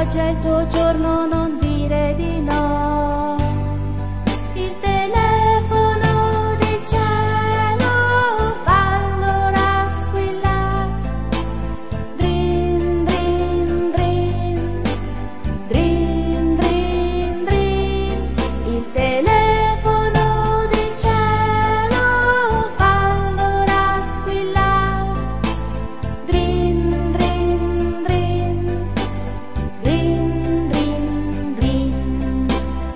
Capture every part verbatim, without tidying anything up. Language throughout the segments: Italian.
oggi è il tuo giorno, non dire di no. Il telefono del cielo fallo rasquillare, drin drin drin, drin drin drin. Il telefono del cielo fallo rasquillare, drin drin drin, drin drin drin.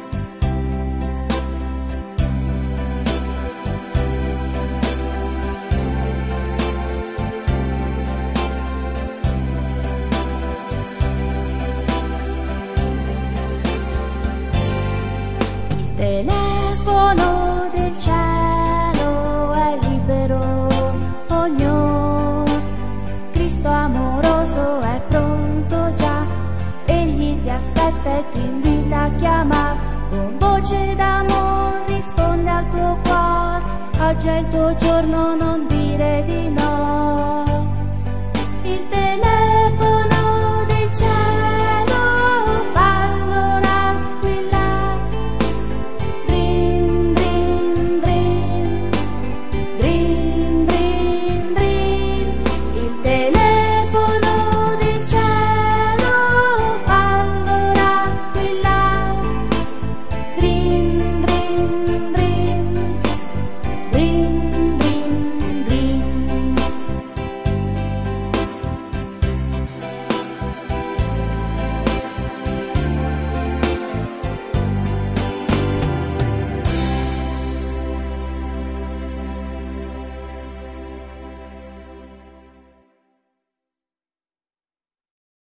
Il telefono del cielo è libero, ognuno. Cristo amoroso è pronto già, egli ti aspetta e ti invita a chiamare. Con voce d'amore risponde al tuo cuore, oggi è il tuo giorno, non dire di no.